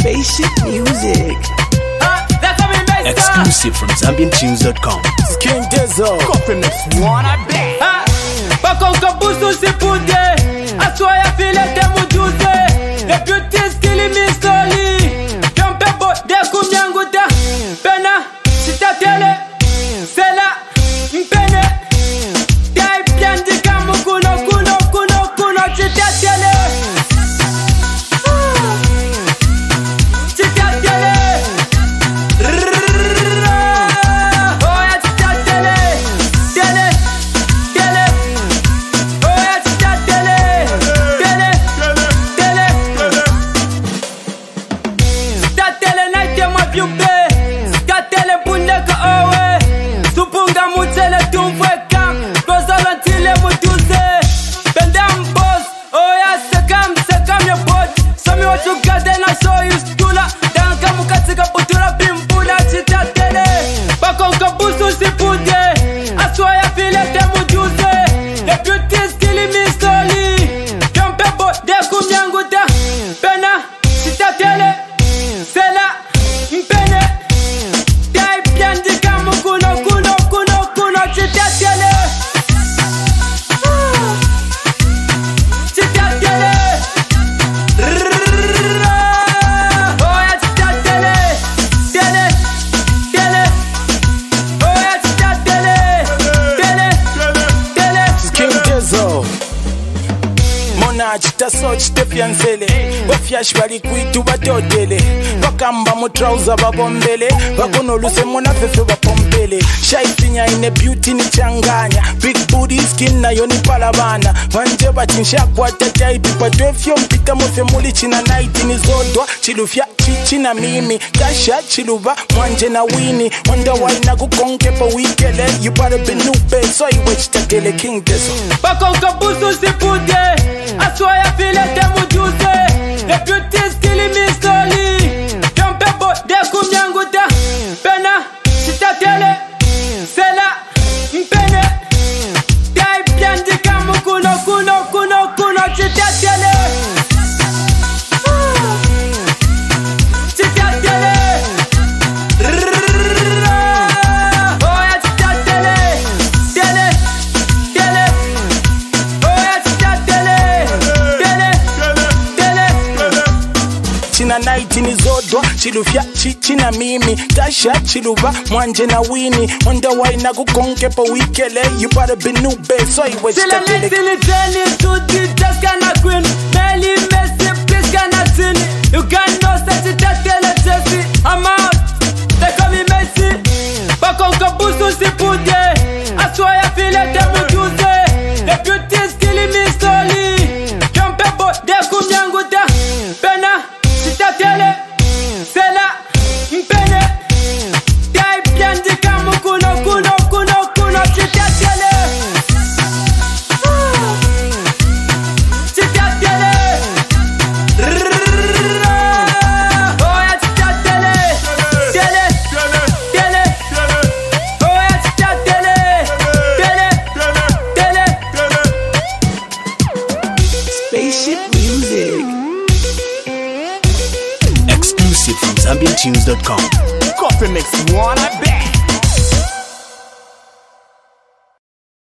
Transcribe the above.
Spaceship music. Exclusive from ZambianTunes.com. King Dizzle, Coffee Mix Wanna Be. Bakonka busu sipude, aswaya file temu juze. Deputies killing me slowly. Jompebo de kumyanguda. Pena, sita tele, sela, mpene. Dai piandi kamu kuno, sita tele. Sita tele. Chita soch te fiancele Wafyash bali kwitu batotele Wakamba mu trouser babombele Wakono luse mona fefe wapompele Shaitinya ine beauty ni changanya Big booty skin na yoni palabana Wanje batinsha kwa tataipi Kwa dwefyo mpika mofe muli china night ni zodwa Chilufya chichina mimi Kasha chiluva mwanje na wini Wanda waina kukonke pa wikele You better be new bed So iwe chitakele King Dizzle Bakonka busu sipude Aswaya file temu juze. Deputies killing me slowly. Jompebo de kumyanguda. Pena, sita tele, sela, mpene. Dai piandi kamu kuno, sita tele. Sita tele. Oya sita tele, tele. China night ni zodwa Chilufya chichina mimi Tasha chiluva mwanje na wini Wanda waina kukonke pa wikele You better be new babe So iwe chitakele Silly training to the just kinda queen Melly messy please kinda sin You can't know such a tatele Jesse I'm out They call me Messi Bakonka busu sipude Aswaya file temu juze Deputies killing me slowly Jompebo de kumyanguda Pena sita tele, sela, mpene. Dai piandi kamu kuno, sita tele. Sita tele. Oya sita tele. Tele. Oya sita tele. Tele. Spaceship music. Exclusive from ZambianTunes.com. Coffee Mix Wanna Be.